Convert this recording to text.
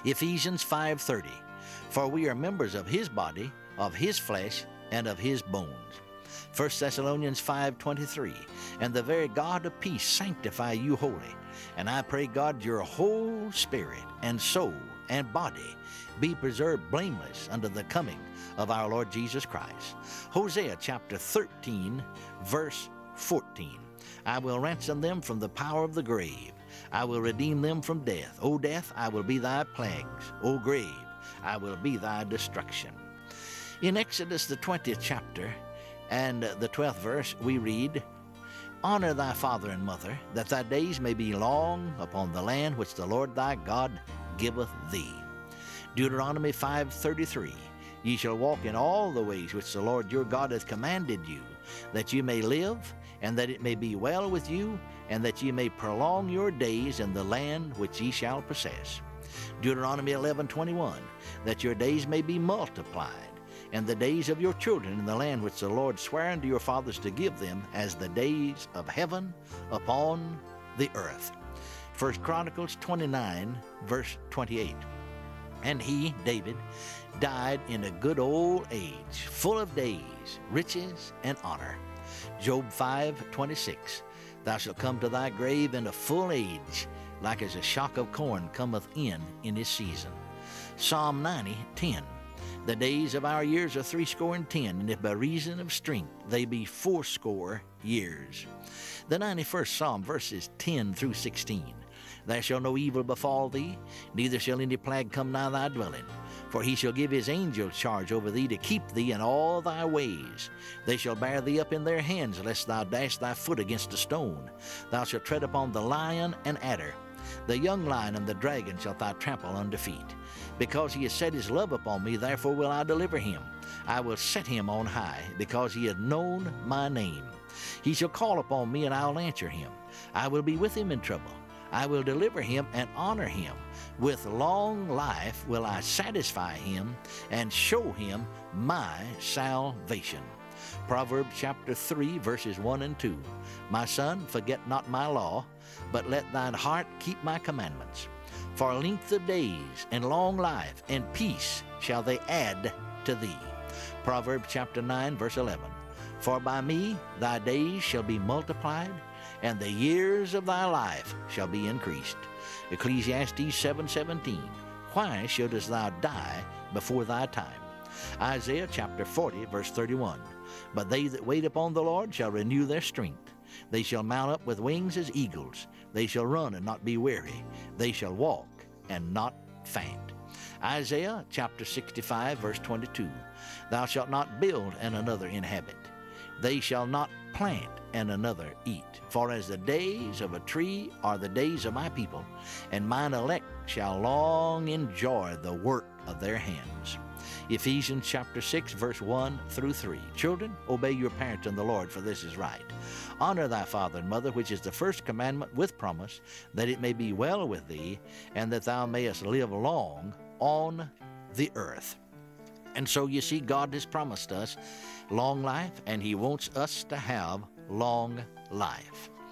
Ephesians 5:30, for we are members of his body, of his flesh, and of his bones. 1 Thessalonians 5:23, and the very God of peace sanctify you wholly. And I pray, God, your whole spirit and soul and body be preserved blameless unto the coming of our Lord Jesus Christ. Hosea chapter 13, verse 14, I will ransom them from the power of the grave. I will redeem them from death. O death, I will be thy plagues. O grave, I will be thy destruction. In Exodus the 20th chapter and the 12th verse, we read, Honor thy father and mother, that thy days may be long upon the land which the Lord thy God giveth thee. Deuteronomy 5:33, Ye shall walk in all the ways which the Lord your God hath commanded you, that you may live, and that it may be well with you, and that ye may prolong your days in the land which ye shall possess. Deuteronomy 11:21, that your days may be multiplied, and the days of your children in the land which the Lord sware unto your fathers to give them, as the days of heaven upon the earth. 1 Chronicles 29, verse 28. And he, David, died in a good old age, full of days, riches, and honor. Job 5:26, Thou shalt come to thy grave in a full age, like as a shock of corn cometh in his season. Psalm 90:10, The days of our years are 60 and if by reason of strength they be 80 years. The 91st Psalm, verses 10 through 16, There shall no evil befall thee, neither shall any plague come nigh thy dwelling. For he shall give his angels charge over thee to keep thee in all thy ways. They shall bear thee up in their hands, lest thou dash thy foot against a stone. Thou shalt tread upon the lion and adder. The young lion and the dragon shalt thou trample under feet. Because he has set his love upon me, therefore will I deliver him. I will set him on high, because he hath known my name. He shall call upon me, and I will answer him. I will be with him in trouble. I will deliver him and honor him. With long life will I satisfy him and show him my salvation. Proverbs chapter 3, verses 1 and 2. My son, forget not my law, but let thine heart keep my commandments. For length of days and long life and peace shall they add to thee. Proverbs chapter 9, verse 11. For by me thy days shall be multiplied, and the years of thy life shall be increased. Ecclesiastes 7:17. Why shouldest thou die before thy time? Isaiah chapter 40, verse 31. But they that wait upon the Lord shall renew their strength. They shall mount up with wings as eagles. They shall run and not be weary. They shall walk and not faint. Isaiah chapter 65, verse 22. Thou shalt not build and another inhabit. They shall not plant and another eat. For as the days of a tree are the days of my people, and mine elect shall long enjoy the work of their hands. Ephesians chapter 6, verse 1 through 3. Children, obey your parents in the Lord, for this is right. Honor thy father and mother, which is the first commandment with promise, that it may be well with thee, and that thou mayest live long on the earth. And so you see, God has promised us long life, and he wants us to have long life.